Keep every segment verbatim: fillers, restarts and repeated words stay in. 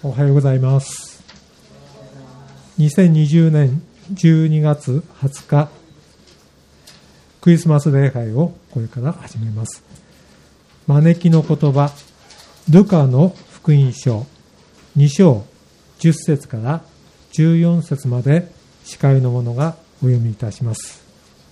おはようございます。にせんにじゅうねんじゅうにがつはつか、クリスマス礼拝をこれから始めます。招きの言葉、ルカの福音書に章じゅっ節からじゅうよん節まで司会の者がお読みいたします。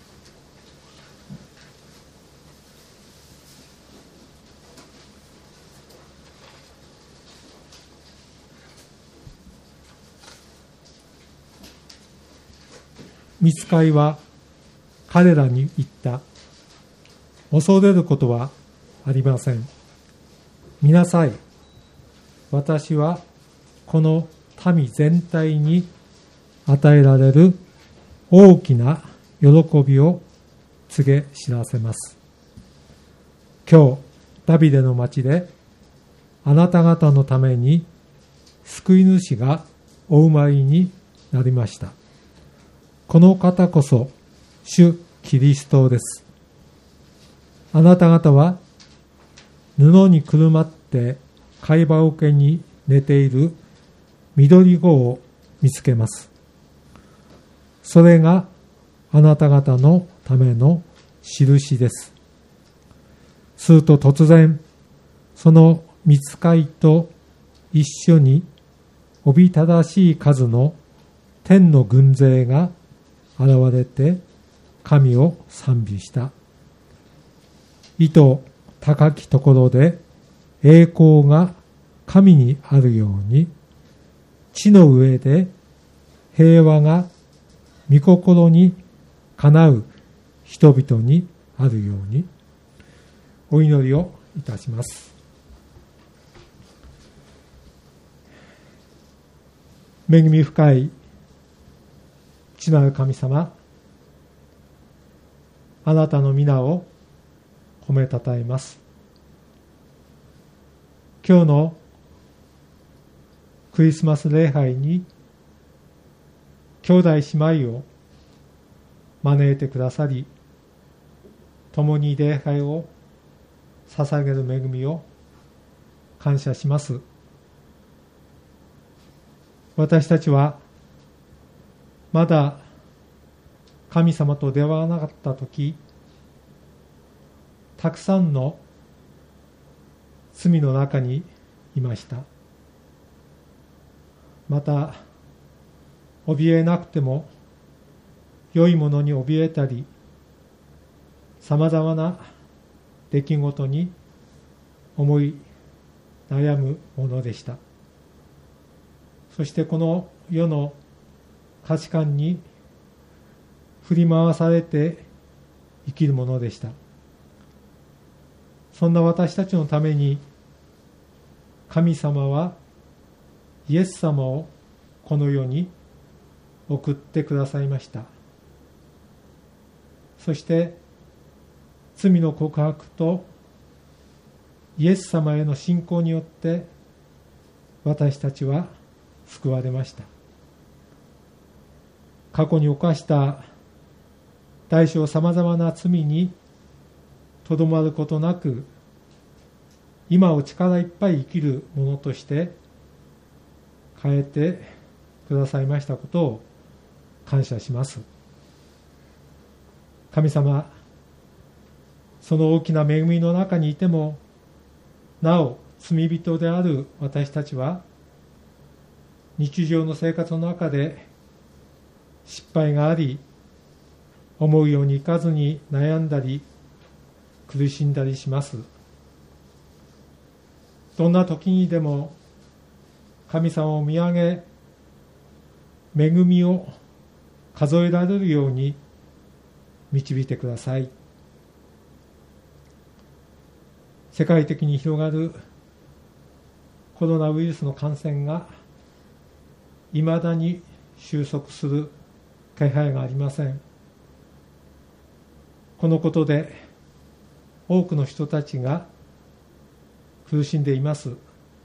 御使いは彼らに言った。恐れることはありません。見なさい。私はこの民全体に与えられる大きな喜びを告げ知らせます。今日、ダビデの町であなた方のために救い主がお生まれになりました。この方こそ主キリストです。あなた方は布にくるまって貝羽桶に寝ている緑子を見つけます。それがあなた方のための印です。すると突然、その御使いと一緒におびただしい数の天の軍勢が現れて神を賛美した。意図高きところで栄光が神にあるように、地の上で平和が御心にかなう人々にあるように。お祈りをいたします。恵み深い父なる神様、あなたの皆を褒めたたえます。今日のクリスマス礼拝に兄弟姉妹を招いてくださり、共に礼拝を捧げる恵みを感謝します。私たちはまだ神様と出会わなかったとき、たくさんの罪の中にいました。また、怯えなくても良いものに怯えたり、さまざまな出来事に思い悩むものでした。そしてこの世の価値観に振り回されて生きるものでした。そんな私たちのために神様はイエス様をこの世に送ってくださいました。そして罪の告白とイエス様への信仰によって私たちは救われました。過去に犯した大小さまざまな罪にとどまることなく、今を力いっぱい生きるものとして変えてくださいましたことを感謝します。神様、その大きな恵みの中にいてもなお罪人である私たちは日常の生活の中で失敗があり、思うようにいかずに悩んだり苦しんだりします。どんな時にでも神様を見上げ、恵みを数えられるように導いてください。世界的に広がるコロナウイルスの感染がいまだに収束する気配がありません。このことで多くの人たちが苦しんでいます。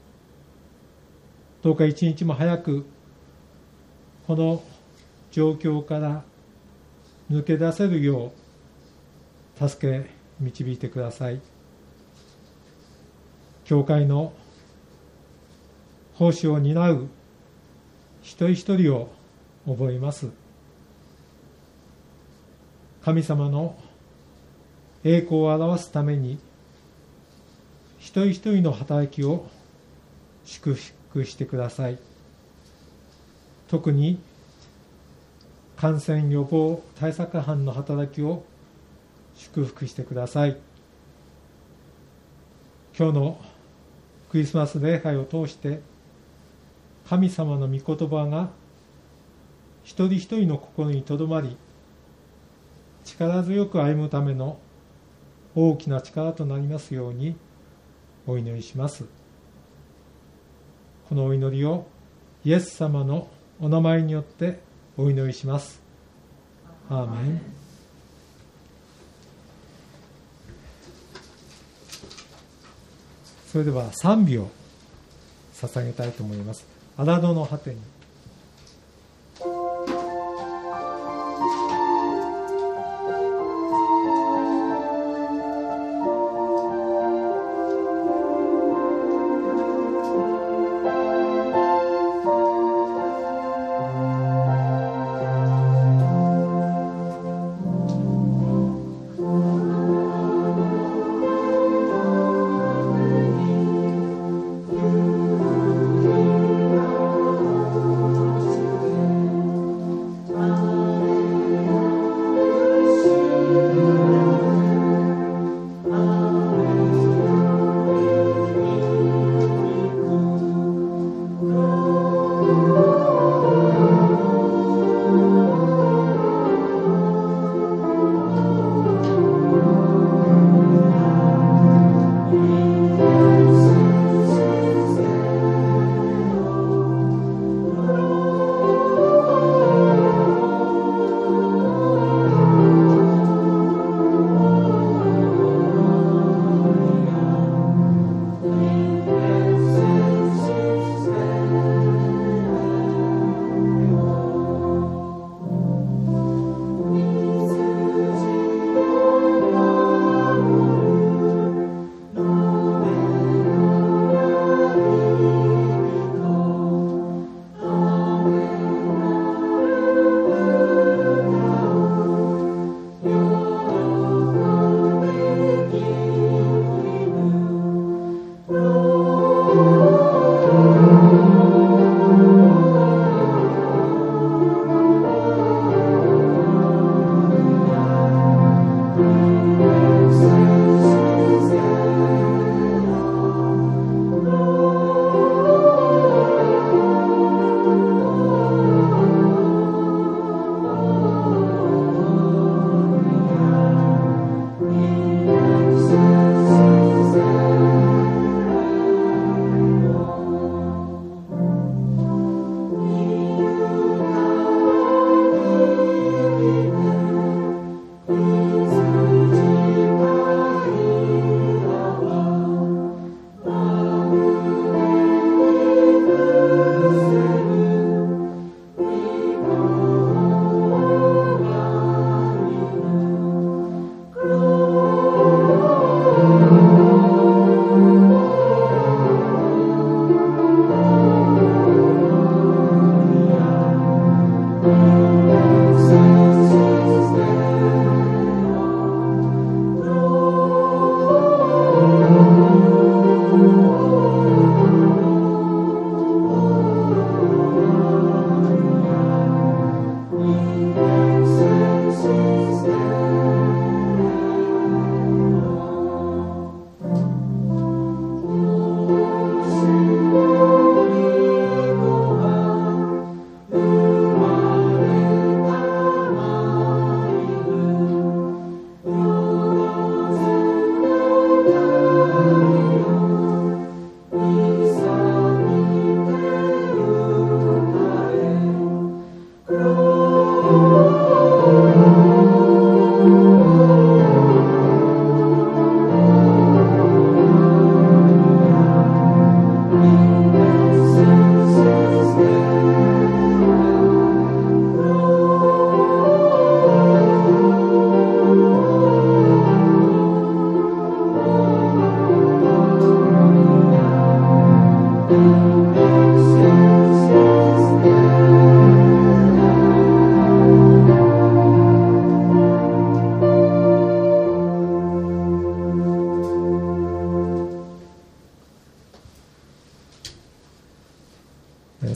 どうか一日も早くこの状況から抜け出せるよう助け導いてください。教会の奉仕を担う一人一人を覚えます。神様の栄光を表すために一人一人の働きを祝福してください。特に感染予防対策班の働きを祝福してください。今日のクリスマス礼拝を通して神様の御言葉が一人一人の心にとどまり、力強く歩むための大きな力となりますようにお祈りします。このお祈りをイエス様のお名前によってお祈りします。アーメン。それでは賛美を捧げたいと思います。荒野の果てに。 「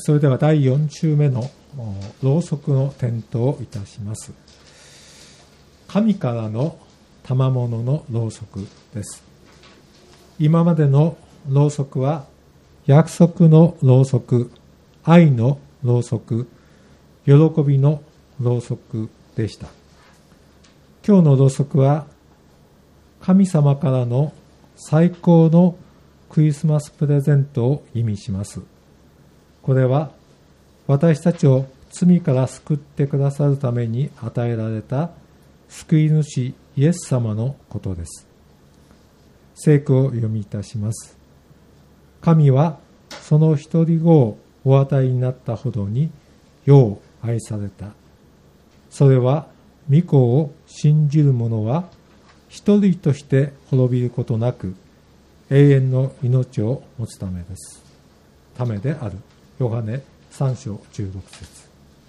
それではだいよん週目のろうそくの点灯をいたします。神からの賜物のろうそくです。今までのろうそくは約束のろうそく、愛のろうそく、喜びのろうそくでした。今日のろうそくは神様からの最高のクリスマスプレゼントを意味します。これは私たちを罪から救ってくださるために与えられた救い主イエス様のことです。聖句を読みいたします。神はその一人子をお与えになったほどに世を愛された。それは御子を信じる者は一人として滅びることなく永遠の命を持つためです。ためである。ヨハネさん章じゅうろく節。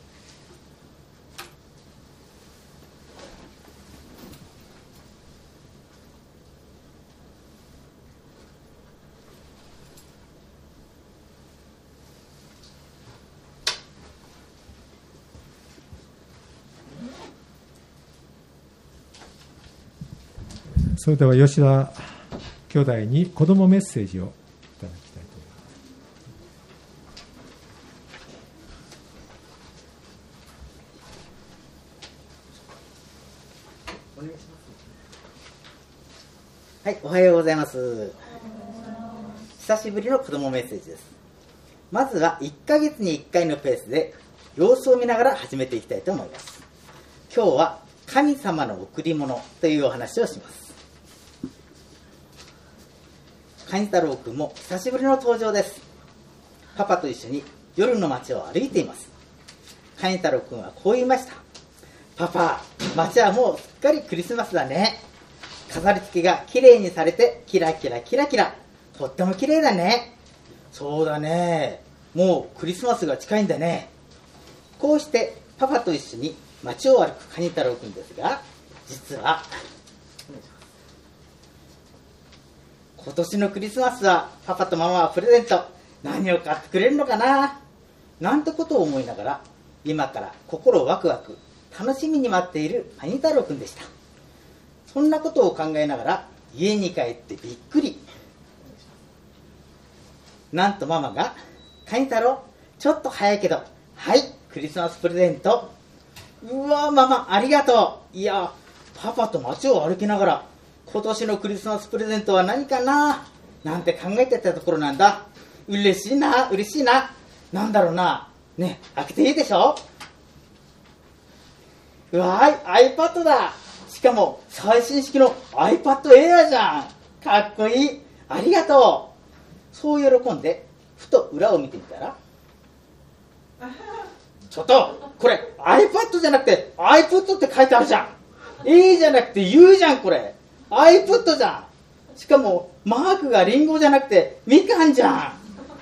それでは吉田兄弟に子どもメッセージをいただきたいと思います。はい、おはようございます。久しぶりの子どもメッセージです。まずはいっかげつにいっかいのペースで様子を見ながら始めていきたいと思います。今日は神様の贈り物というお話をします。カニ太郎くんも久しぶりの登場です。パパと一緒に夜の街を歩いています。カニ太郎くんはこう言いました。パパ、街はもうすっかりクリスマスだね。飾り付けがきれいにされてキラキラキラキラ、とってもきれいだね。そうだね、もうクリスマスが近いんだね。こうしてパパと一緒に街を歩くカニ太郎くんですが、実は今年のクリスマスはパパとママはプレゼント何を買ってくれるのかななんてことを思いながら、今から心ワクワク楽しみに待っているカニ太郎くんでした。そんなことを考えながら家に帰ってびっくり。なんとママが、カニ太郎ちょっと早いけど、はい、クリスマスプレゼント。うわママありがとう。いやパパと街を歩きながら今年のクリスマスプレゼントは何かななんて考えてたところなんだ。嬉しいな嬉しいな。なんだろうな。ね、開けていいでしょ。うわーい iPad だ。しかも最新式の iPad Air じゃん。かっこいい。ありがとう。そう喜んでふと裏を見てみたら、ちょっとこれ iPad じゃなくて iPod って書いてあるじゃん。A じゃなくて U じゃん。これiPod じゃん。しかもマークがリンゴじゃなくてみかんじゃん。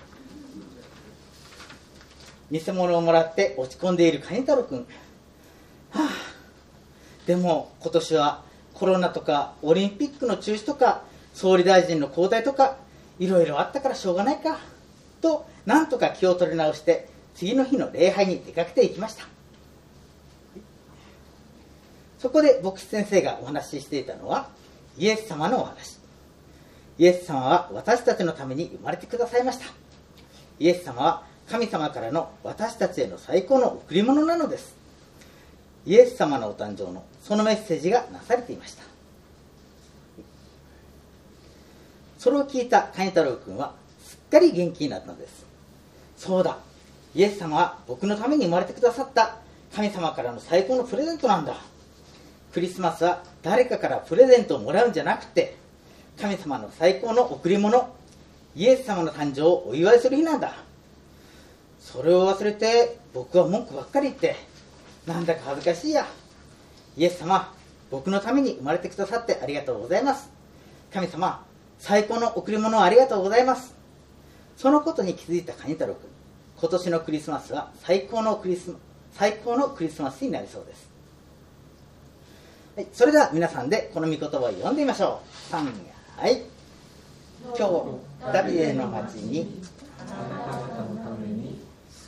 偽物をもらって落ち込んでいるカニ太郎くん、はあ、でも今年はコロナとかオリンピックの中止とか総理大臣の交代とかいろいろあったからしょうがないかと、なんとか気を取り直して次の日の礼拝に出かけていきました。そこで牧師先生がお話ししていたのはイエス様のお話。イエス様は私たちのために生まれてくださいました。イエス様は神様からの私たちへの最高の贈り物なのです。イエス様のお誕生のそのメッセージがなされていました。それを聞いたカニ太郎くんはすっかり元気になったのです。そうだ、イエス様は僕のために生まれてくださった神様からの最高のプレゼントなんだ。クリスマスは誰かからプレゼントをもらうんじゃなくて、神様の最高の贈り物、イエス様の誕生をお祝いする日なんだ。それを忘れて僕は文句ばっかり言ってなんだか恥ずかしいや。イエス様、僕のために生まれてくださってありがとうございます。神様、最高の贈り物をありがとうございます。そのことに気づいたカニ太郎くん、今年のクリスマスは最高のクリスマ最高のクリスマスになりそうです。はい、それでは皆さんでこの御言葉を読んでみましょう。さん、はい。今日ダビデの町にあなた方のために救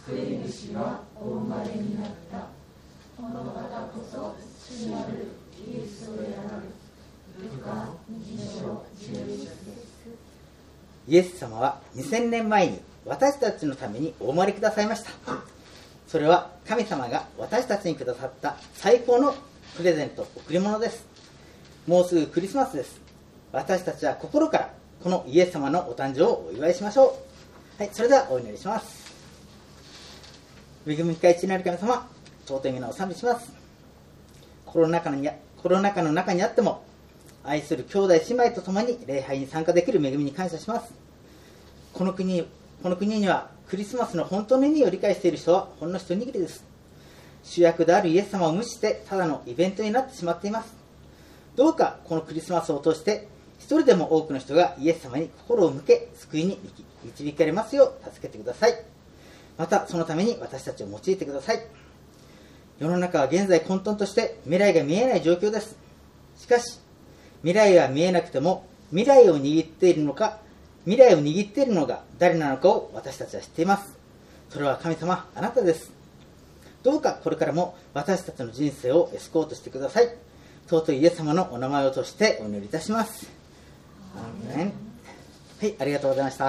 救い主がお生まれになった。この方こそ主なるキリストである。ルカに章じゅういち節。 イエス様はにせんねんまえに私たちのためにお生まれくださいました。それは神様が私たちにくださった最高のプレゼント、贈り物です。もうすぐクリスマスです。私たちは心からこのイエス様のお誕生をお祝いしましょう。はい、それではお祈りします。恵み深い父なる神様、尊い皆を賛美します。コロナ禍のコロナ禍の中にあっても愛する兄弟姉妹と共に礼拝に参加できる恵みに感謝します。この国この国にはクリスマスの本当の意味を理解している人はほんの一握りです。主役であるイエス様を無視してただのイベントになってしまっています。どうかこのクリスマスを通して一人でも多くの人がイエス様に心を向け救いに導かれますよう助けてください。またそのために私たちを用いてください。世の中は現在混沌として未来が見えない状況です。しかし未来は見えなくても未来を握っているのか未来を握っているのが誰なのかを私たちは知っています。それは神様、あなたです。どうかこれからも私たちの人生をエスコートしてください。尊いイエス様のお名前を通してお祈りいたします。アーメン。はい、ありがとうございました。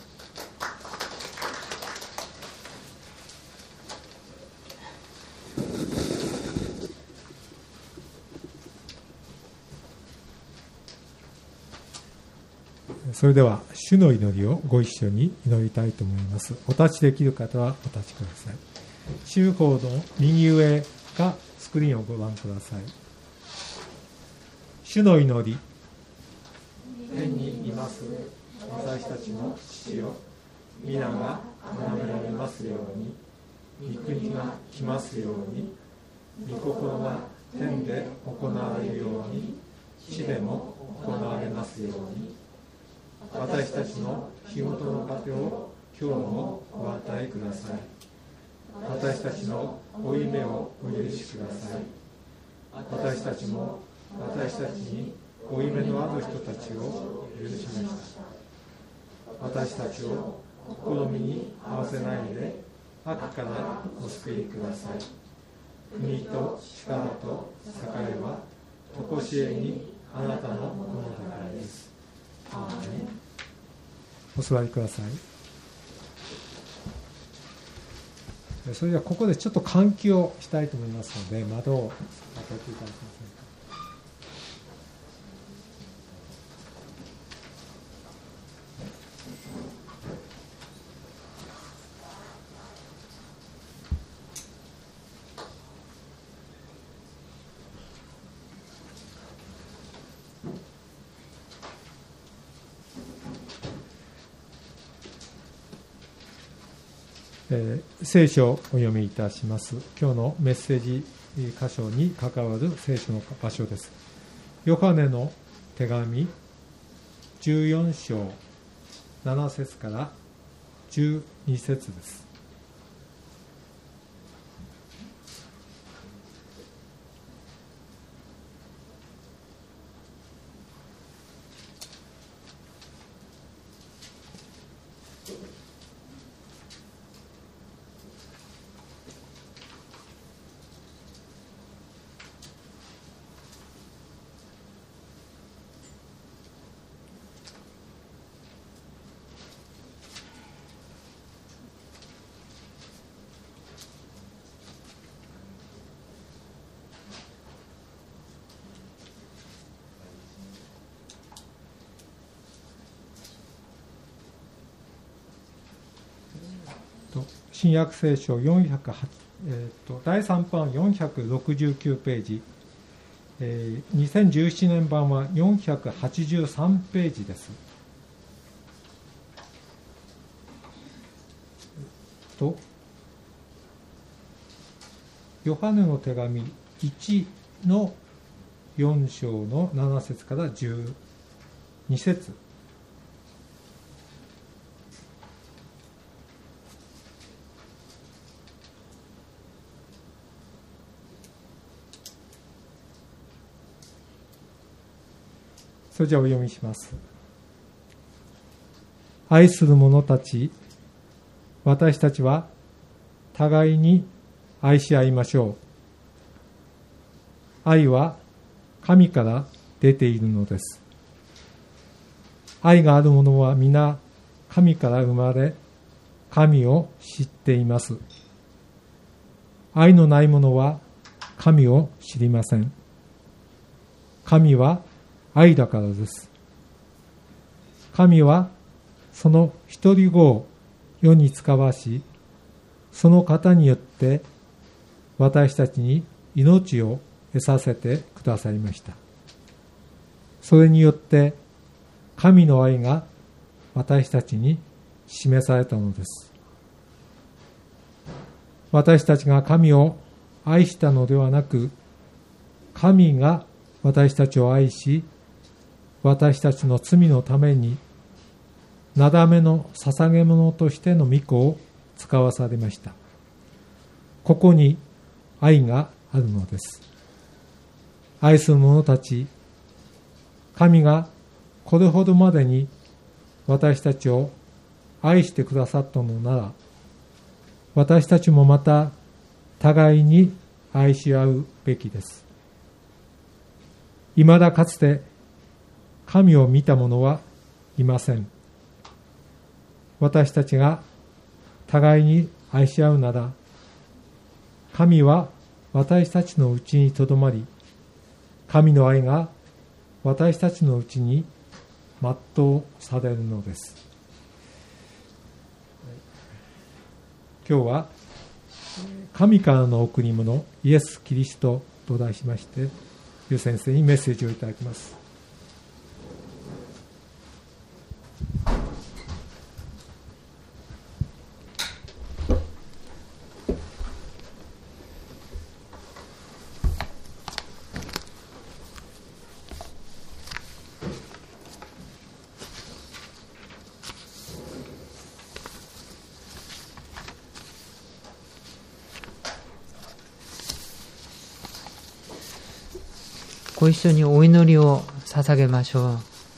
それでは主の祈りをご一緒に祈りたいと思います。お立ちできる方はお立ちください。週報の右上がスクリーンをご覧ください。主の祈り。天にいます私たちの父よ、皆が崇められますように、御国が来ますように、御心が天で行われるように、地でも行われますように。私たちの日ごとの糧を今日もお与えください。私たちの負い目をお許しください。私たちも私たちに負い目のある人たちを許しました。私たちを試みに合わせないで悪からお救いください。国と力と栄はとこしえにあなたのものだからです。アーメン。お座りください。それではここでちょっと換気をしたいと思いますので、窓を開けていただけませんか。えー、聖書をお読みいたします。今日のメッセージ箇所に関わる聖書の場所です。ヨハネの手紙じゅうよん章なな節からじゅうに節です。新約聖書よんひゃくはち、えー、とだいさん版よんひゃくろくじゅうきゅうページ、えー、にせんじゅうななねん版はよんひゃくはちじゅうさんページです。とヨハネの手紙いちのよん章のなな節からじゅうに節、それじゃあお読みします。愛する者たち、私たちは互いに愛し合いましょう。愛は神から出ているのです。愛がある者は皆神から生まれ、神を知っています。愛のない者は神を知りません。神は愛だからです。神はその一人子を世に使わし、その方によって私たちに命を得させてくださいました。それによって神の愛が私たちに示されたのです。私たちが神を愛したのではなく、神が私たちを愛し、私たちの罪のためになだめの捧げ物としての御子を使わされました。ここに愛があるのです。愛する者たち、神がこれほどまでに私たちを愛してくださったのなら、私たちもまた互いに愛し合うべきです。いまだかつて神を見た者はいません。私たちが互いに愛し合うなら、神は私たちのうちにとどまり、神の愛が私たちのうちに全うされるのです。今日は神からの贈り物イエス・キリストと題しまして、ユウ先生にメッセージをいただきます。 ご一緒にお祈りを捧げましょ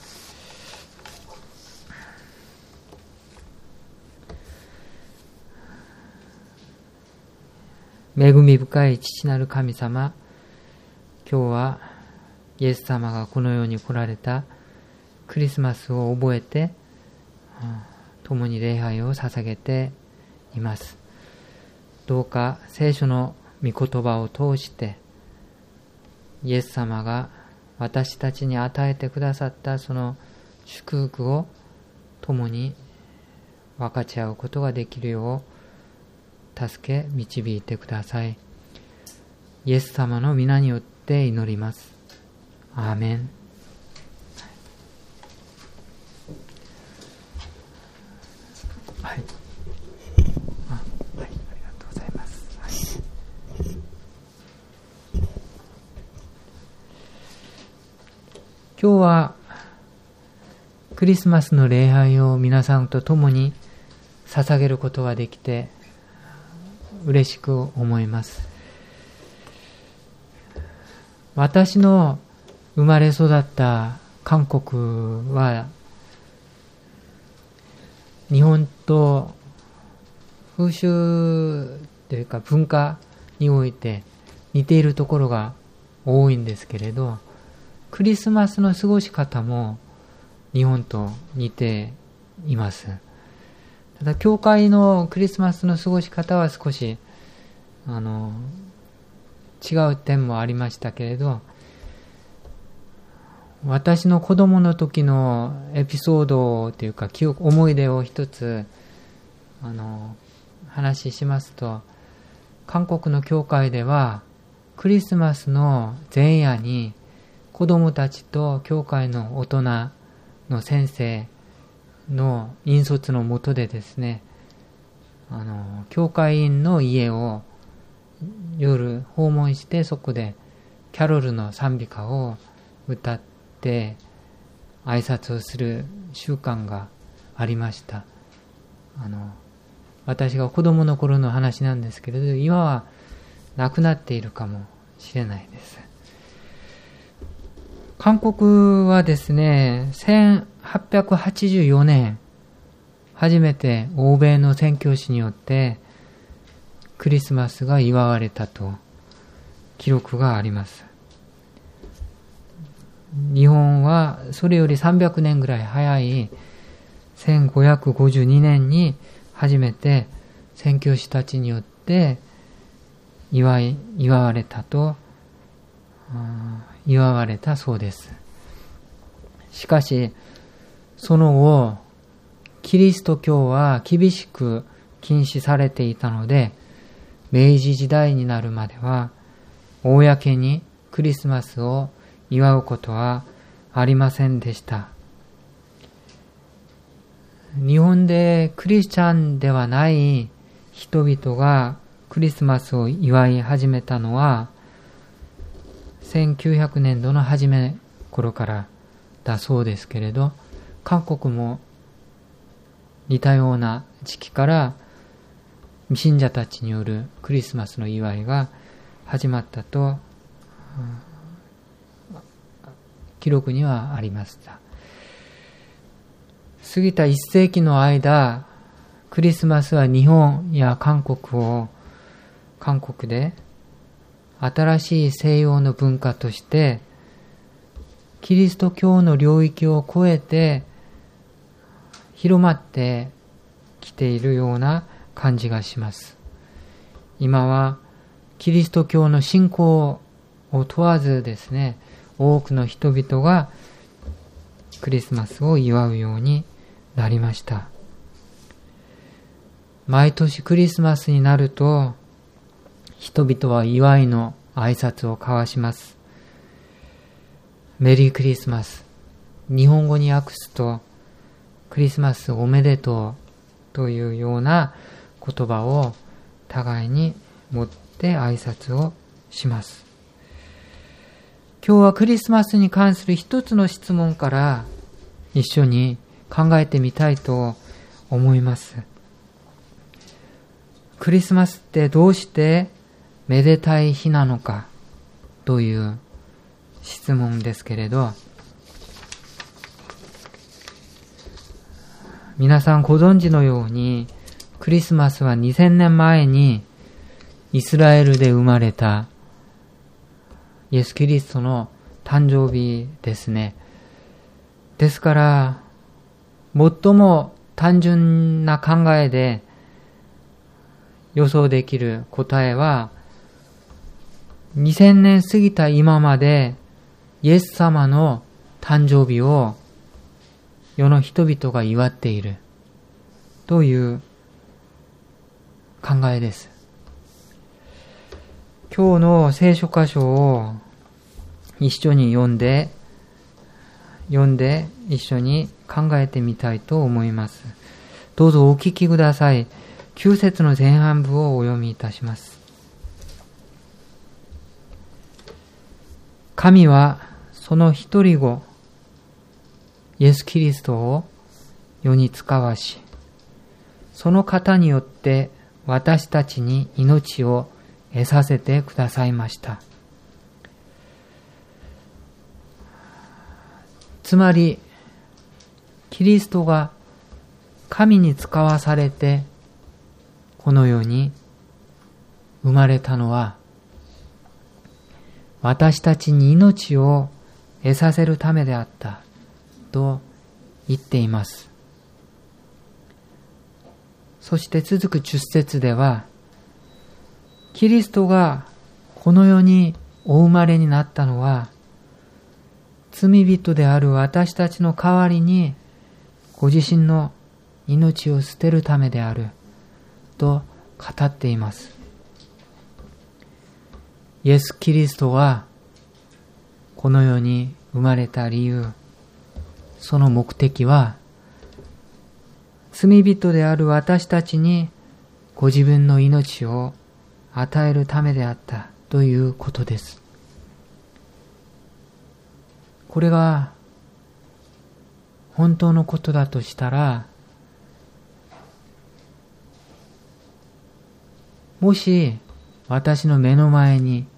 う。恵み深い父なる神様、今日はイエス様がこの世に来られたクリスマスを覚えて共に礼拝を捧げています。どうか聖書の御言葉を通してイエス様が私たちに与えてくださったその祝福を共に分かち合うことができるよう助け導いてください。イエス様の皆によって祈ります。アーメン。はい。あ、はい、ありがとうございます。はい。今日はクリスマスの礼拝を皆さんと共に捧げることができて嬉しく思います。私の生まれ育った韓国は日本と風習というか文化において似ているところが多いんですけれど、クリスマスの過ごし方も日本と似ています。ただ教会のクリスマスの過ごし方は少しあの違う点もありましたけれど、私の子供の時のエピソードというか記憶思い出を一つあの話しますと、韓国の教会ではクリスマスの前夜に子供たちと教会の大人の先生の引率のもとでですね、あの教会員の家を夜訪問して、そこでキャロルの賛美歌を歌って挨拶をする習慣がありました。あの私が子供の頃の話なんですけれど、今はなくなっているかもしれないです。韓国はですね、せんはっぴゃくはちじゅうよねん初めて欧米の宣教師によってクリスマスが祝われたと記録があります。日本はそれよりさんびゃくねんぐらい早いせんごひゃくごじゅうにねんに初めて宣教師たちによって祝い、祝われたと、祝われたそうです。しかし、その後、キリスト教は厳しく禁止されていたので、明治時代になるまでは、公にクリスマスを祝うことはありませんでした。日本でクリスチャンではない人々がクリスマスを祝い始めたのは、せんきゅうひゃくねんどの初め頃からだそうですけれど、韓国も似たような時期から未信者たちによるクリスマスの祝いが始まったと、うん、記録にはありました。過ぎたいっせいきの間、クリスマスは日本や韓国を韓国で新しい西洋の文化としてキリスト教の領域を超えて広まってきているような感じがします。今はキリスト教の信仰を問わずですね、多くの人々がクリスマスを祝うようになりました。毎年クリスマスになると、人々は祝いの挨拶を交わします。メリークリスマス。日本語に訳すと、クリスマスおめでとうというような言葉を互いに持って挨拶をします。今日はクリスマスに関する一つの質問から一緒に考えてみたいと思います。クリスマスってどうしてめでたい日なのかという質問ですけれど、皆さんご存知のように、クリスマスはにせんねんまえにイスラエルで生まれたイエス・キリストの誕生日ですね。ですから、最も単純な考えで予想できる答えは、にせんねん過ぎた今までイエス様の誕生日を世の人々が祝っているという考えです。今日の聖書箇所を一緒に読んで読んで一緒に考えてみたいと思います。どうぞお聞きください。きゅう節の前半部をお読みいたします。神はその一人子イエス・キリストを世に使わし、その方によって私たちに命を得させてくださいました。つまり、キリストが神に使わされてこの世に生まれたのは、私たちに命を得させるためであったと言っています。そして続くじゅっ節では、キリストがこの世にお生まれになったのは、罪人である私たちの代わりにご自身の命を捨てるためであると語っています。イエス・キリストはこの世に生まれた理由、その目的は、罪人である私たちにご自分の命を与えるためであったということです。これが本当のことだとしたら、もし私の目の前に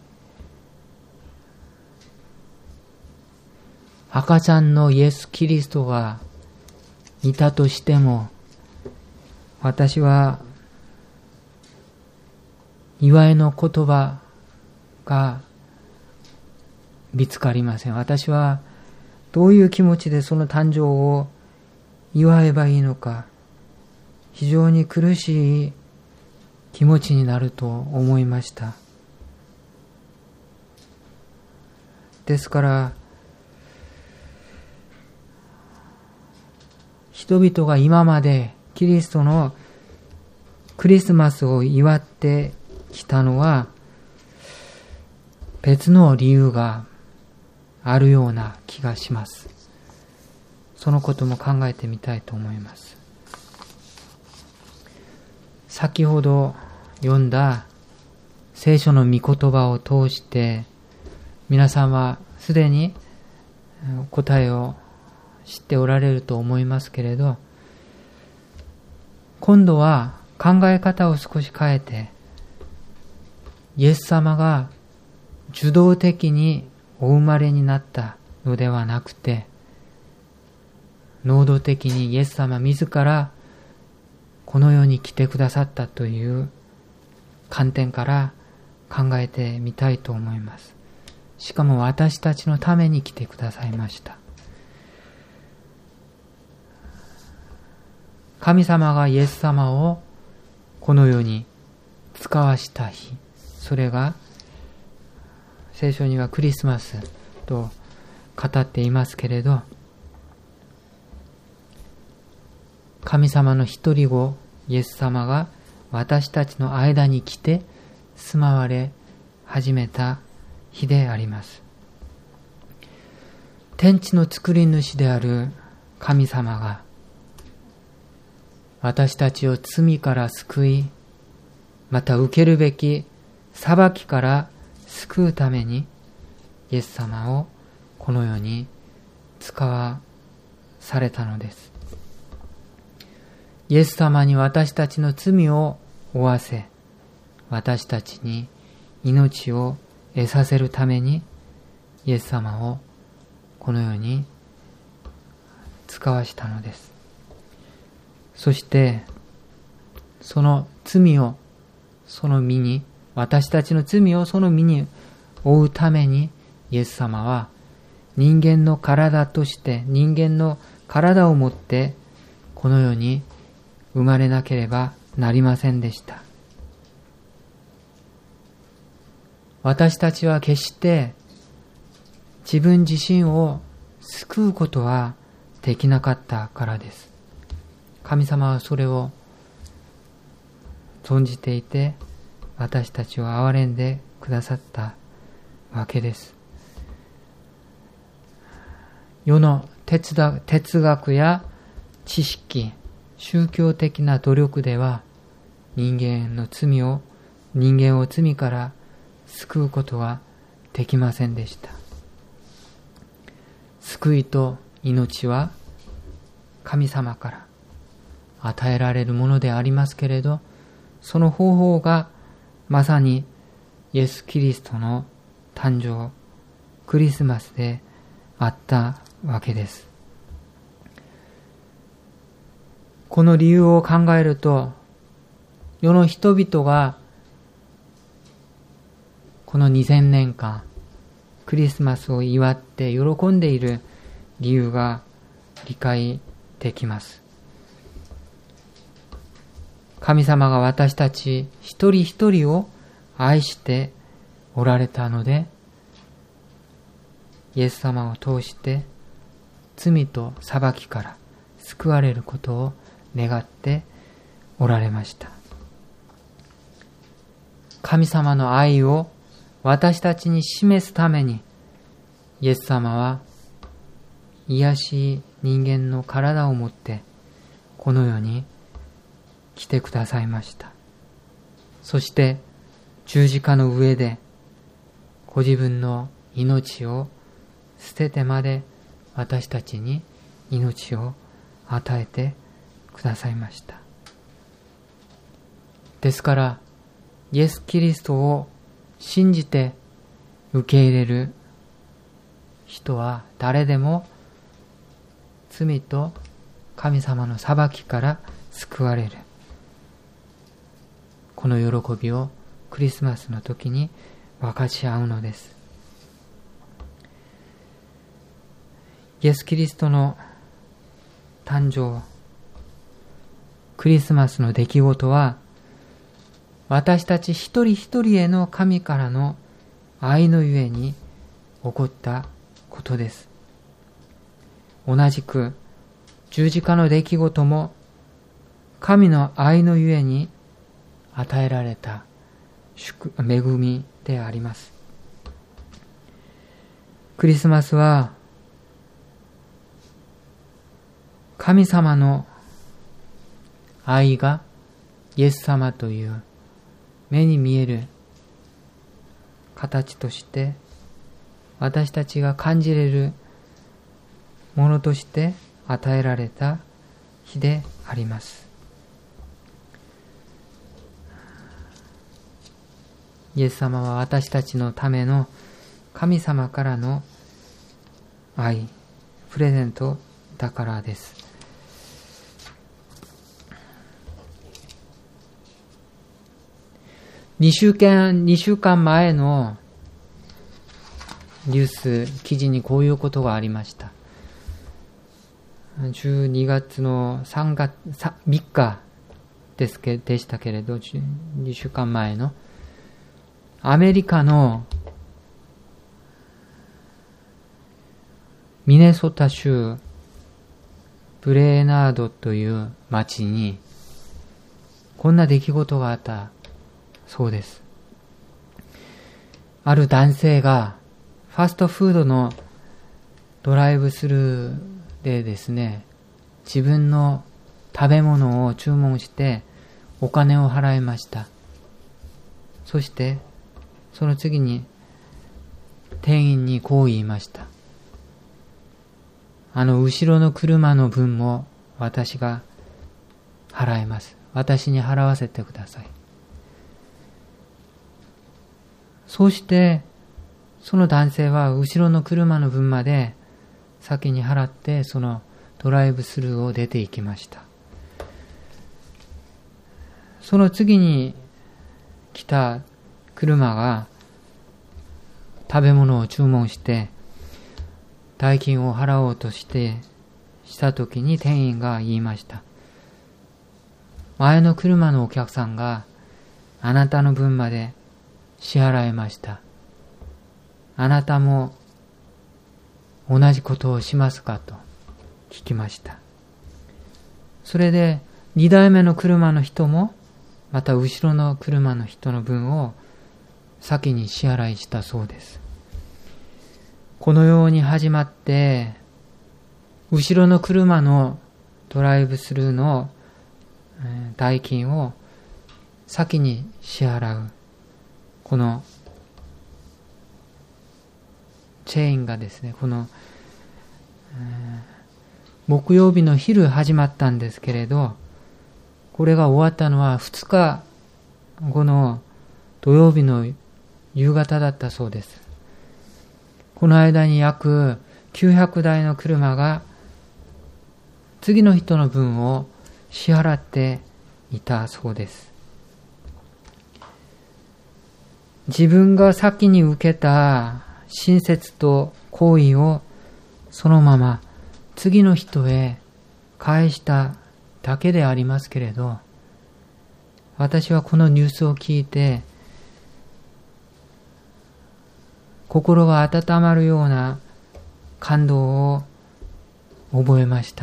赤ちゃんのイエス・キリストがいたとしても、私は祝いの言葉が見つかりません。私はどういう気持ちでその誕生を祝えばいいのか、非常に苦しい気持ちになると思いました。ですから人々が今までキリストのクリスマスを祝ってきたのは別の理由があるような気がします。そのことも考えてみたいと思います。先ほど読んだ聖書の御言葉を通して皆さんはすでに答えを知っておられると思いますけれど、今度は考え方を少し変えて、イエス様が受動的にお生まれになったのではなくて、能動的にイエス様自らこの世に来てくださったという観点から考えてみたいと思います。しかも私たちのために来てくださいました。神様がイエス様をこの世に使わした日、それが聖書にはクリスマスと語っていますけれど、神様の一人子イエス様が私たちの間に来て住まわれ始めた日であります。天地の作り主である神様が私たちを罪から救い、また受けるべき裁きから救うためにイエス様をこの世に使わされたのです。イエス様に私たちの罪を負わせ、私たちに命を得させるためにイエス様をこの世に使わしたのです。そしてその罪をその身に、私たちの罪をその身に負うためにイエス様は人間の体として、人間の体を持ってこの世に生まれなければなりませんでした。私たちは決して自分自身を救うことはできなかったからです。神様はそれを存じていて、私たちを憐れんでくださったわけです。世の哲学や知識、宗教的な努力では人間の罪を、人間を罪から救うことはできませんでした。救いと命は神様から与えられるものでありますけれど、その方法がまさにイエス・キリストの誕生、クリスマスであったわけです。この理由を考えると、世の人々がこのにせんねんかんクリスマスを祝って喜んでいる理由が理解できます。神様が私たち一人一人を愛しておられたので、イエス様を通して罪と裁きから救われることを願っておられました。神様の愛を私たちに示すために、イエス様は癒しい人間の体を持ってこの世に来てくださいました。そして十字架の上でご自分の命を捨ててまで私たちに命を与えてくださいました。ですからイエス・キリストを信じて受け入れる人は誰でも罪と神様の裁きから救われる、この喜びをクリスマスの時に分かち合うのです。イエス・キリストの誕生、クリスマスの出来事は、私たち一人一人への神からの愛のゆえに起こったことです。同じく十字架の出来事も神の愛のゆえに与えられた恵みであります。クリスマスは神様の愛がイエス様という目に見える形として私たちが感じれるものとして与えられた日であります。イエス様は私たちのための神様からの愛、プレゼントだからです。2週間、2週間前のニュース記事にこういうことがありました。じゅうにがつのさんがつみっかですけでしたけれど、にしゅうかんまえのアメリカのミネソタ州ブレーナードという町にこんな出来事があったそうです。ある男性がファストフードのドライブスルーでですね、自分の食べ物を注文してお金を払いました。そしてその次に店員にこう言いました。あの後ろの車の分も私が払います。私に払わせてください。そしてその男性は後ろの車の分まで先に払ってそのドライブスルーを出て行きました。その次に来た車が食べ物を注文して代金を払おうとしてしたときに店員が言いました。前の車のお客さんがあなたの分まで支払いました。あなたも同じことをしますかと聞きました。それでにだいめの車の人もまた後ろの車の人の分を先に支払いしたそうです。このように始まって後ろの車のドライブスルーの代金を先に支払うこのチェーンがですね、この、えー、木曜日の昼始まったんですけれど、これが終わったのはふつかごの土曜日の夕方だったそうです。この間に約きゅうひゃくだいの車が次の人の分を支払っていたそうです。自分が先に受けた親切と行為をそのまま次の人へ返しただけでありますけれど、私はこのニュースを聞いて心が温まるような感動を覚えました。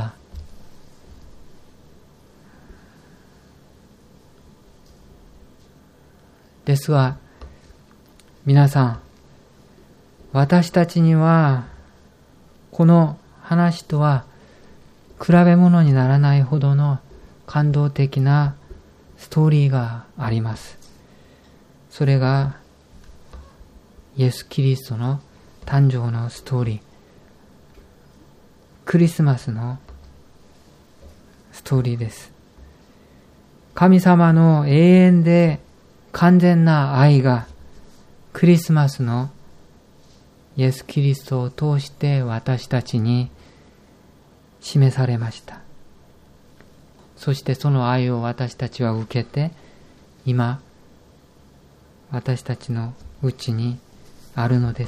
ですが皆さん、私たちにはこの話とは比べ物にならないほどの感動的なストーリーがあります。それがイエス・キリストの誕生のストーリー、クリスマスのストーリーです。神様の永遠で完全な愛がクリスマスのイエス・キリストを通して私たちに示されました。そしてその愛を私たちは受けて、今私たちのうちにあるのです。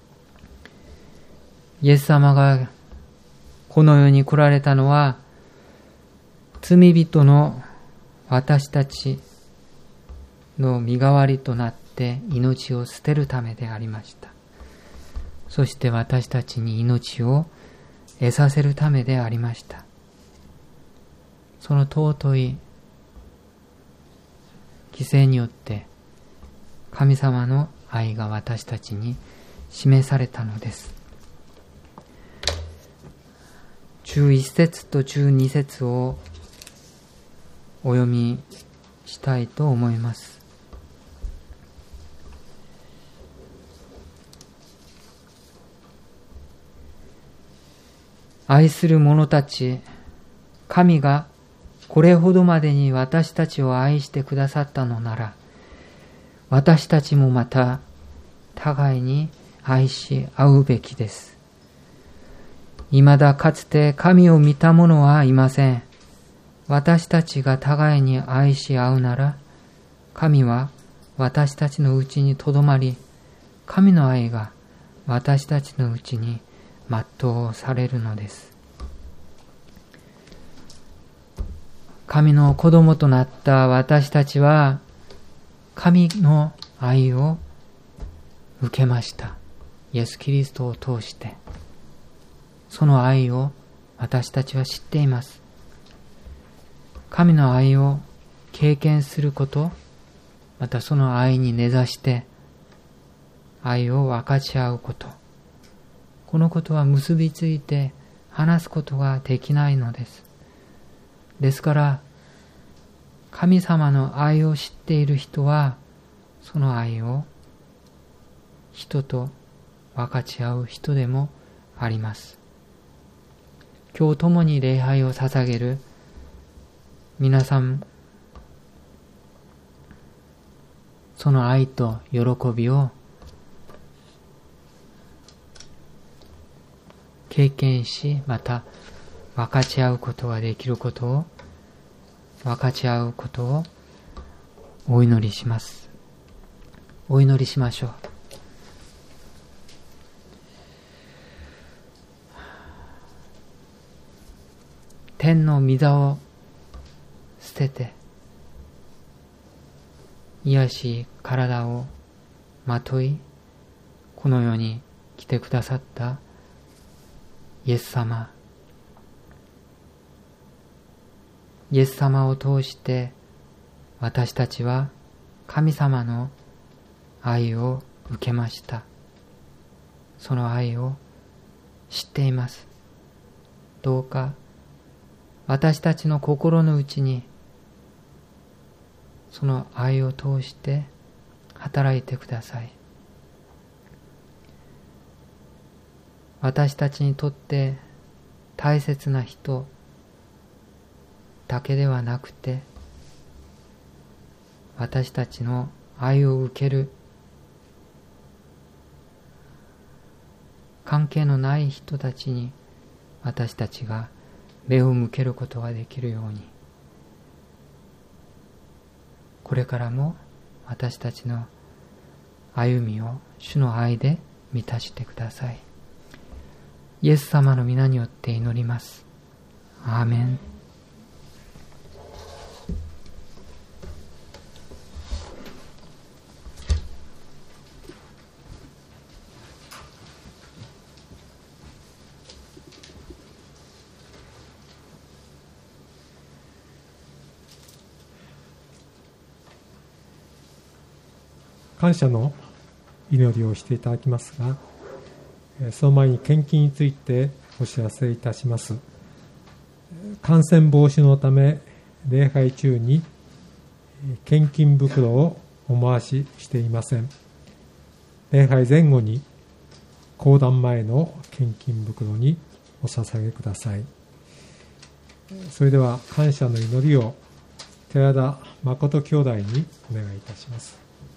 イエス様がこの世に来られたのは、罪人の私たちの身代わりとなって命を捨てるためでありました。そして私たちに命を得させるためでありました。その尊い犠牲によって神様の愛が私たちに示されたのです。じゅういっ節とじゅうに節をお読みしたいと思います。愛する者たち、神がこれほどまでに私たちを愛してくださったのなら、私たちもまた互いに愛し合うべきです。未だかつて神を見た者はいません。私たちが互いに愛し合うなら、神は私たちのうちにとどまり、神の愛が私たちのうちに全うされるのです。神の子供となった私たちは、神の愛を受けました。イエス・キリストを通して。その愛を私たちは知っています。神の愛を経験すること、またその愛に根ざして愛を分かち合うこと、このことは結びついて話すことができないのです。ですから神様の愛を知っている人は、その愛を人と分かち合う人でもあります。今日共に礼拝を捧げる皆さん、その愛と喜びを経験し、また分かち合うことができることを、分かち合うことをお祈りします。お祈りしましょう。天の御座を捨てて、癒し体をまとい、この世に来てくださったイエス様、イエス様を通して私たちは神様の愛を受けました。その愛を知っています。どうか私たちの心の内にその愛を通して働いてください。私たちにとって大切な人だけではなくて、私たちの愛を受ける関係のない人たちに私たちが目を向けることができるように、これからも私たちの歩みを主の愛で満たしてください。イエス様の皆によって祈ります。アーメン。 感謝の祈りをしていただきますが、その前に献金についてお知らせいたします。感染防止のため礼拝中に献金袋をお回ししていません。礼拝前後に講談前の献金袋にお捧げください。それでは感謝の祈りを寺田誠兄弟にお願いいたします。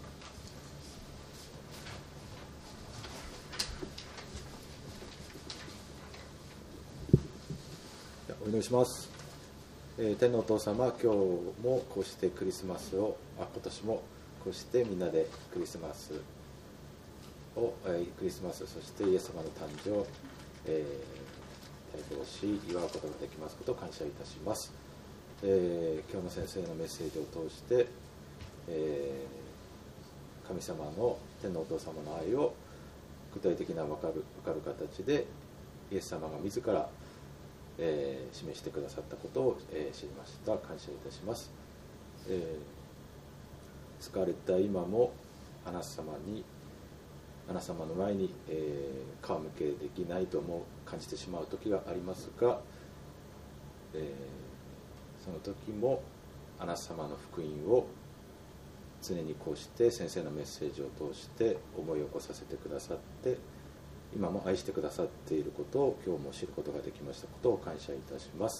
お祈りします。えー、天のお父様、今日もこうしてクリスマスを、あ今年もこうしてみんなでクリスマスを、えー、クリスマス、そしてイエス様の誕生を、えー、帯同し祝うことができますことを感謝いたします。えー、今日の先生のメッセージを通して、えー、神様の天のお父様の愛を具体的な分かる、分かる形でイエス様が自ら、えー、示してくださったことを、えー、知りました。感謝いたします。えー、使われた今もあなた様にあなた様の前に、えー、顔向けできないと思う感じてしまう時がありますが、えー、その時もあなた様の福音を常にこうして先生のメッセージを通して思い起こさせてくださって、今も愛してくださっていることを今日も知ることができましたことを感謝いたします。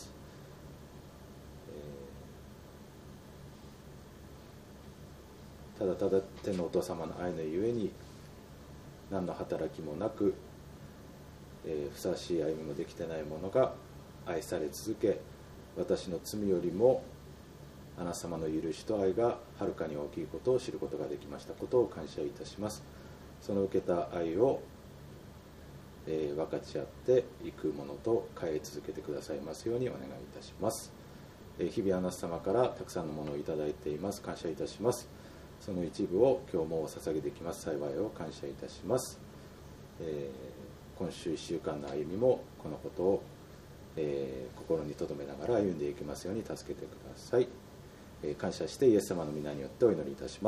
えー、ただただ天のお父様の愛のゆえに何の働きもなく、えー、ふさわしい歩みもできてないものが愛され続け、私の罪よりもあなた様の許しと愛がはるかに大きいことを知ることができましたことを感謝いたします。その受けた愛を、えー、分かち合っていくものと変え続けてくださいますようにお願いいたします。えー、日々あなた様からたくさんのものをいただいています。感謝いたします。その一部を今日も捧げていきます幸いを感謝いたします。えー、今週いっしゅうかんの歩みもこのことを、えー、心に留めながら歩んでいきますように助けてください。えー、感謝してイエス様の皆によってお祈りいたします。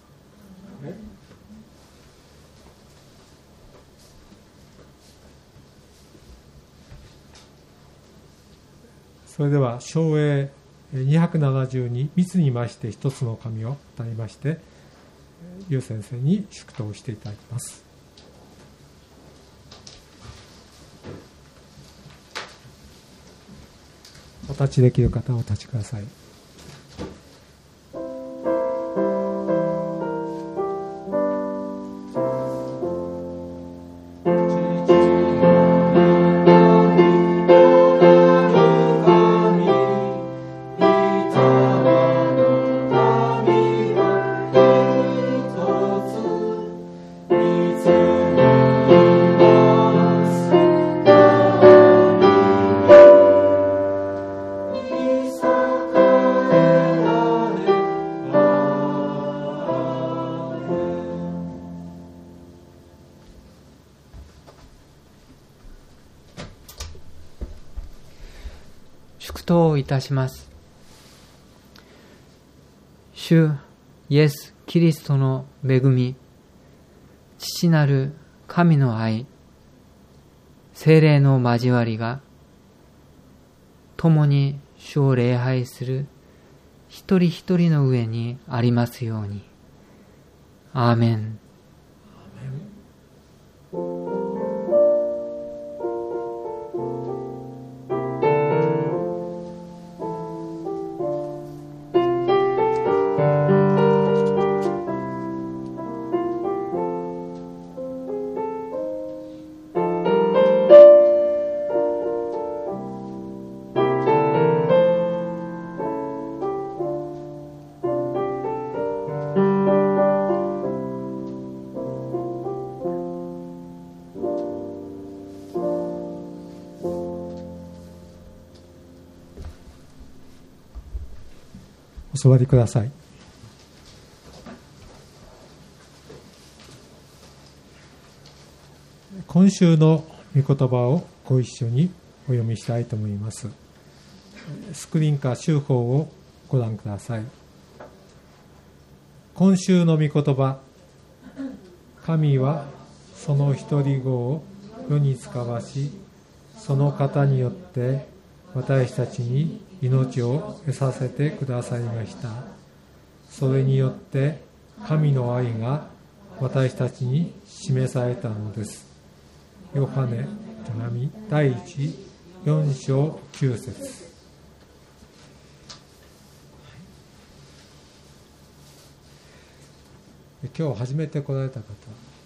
それでは唱詠にひゃくななじゅうに密に増して一つの神を歌いまして、劉先生に祝祷していただきます。お立ちできる方はお立ちください。 祝祷いたします。主イエス・キリストの恵み、父なる神の愛、聖霊の交わりが共に主を礼拝する一人一人の上にありますように。アーメン。お座りください。今週の御言葉をご一緒にお読みしたいと思います。スクリーンか週報をご覧ください。今週の御言葉、神はその一人子を世に使わし、その方によって私たちに命を得させてくださいました。それによって神の愛が私たちに示されたのです。ヨハネ手紙第一よん章きゅう節。今日初めて来られた方、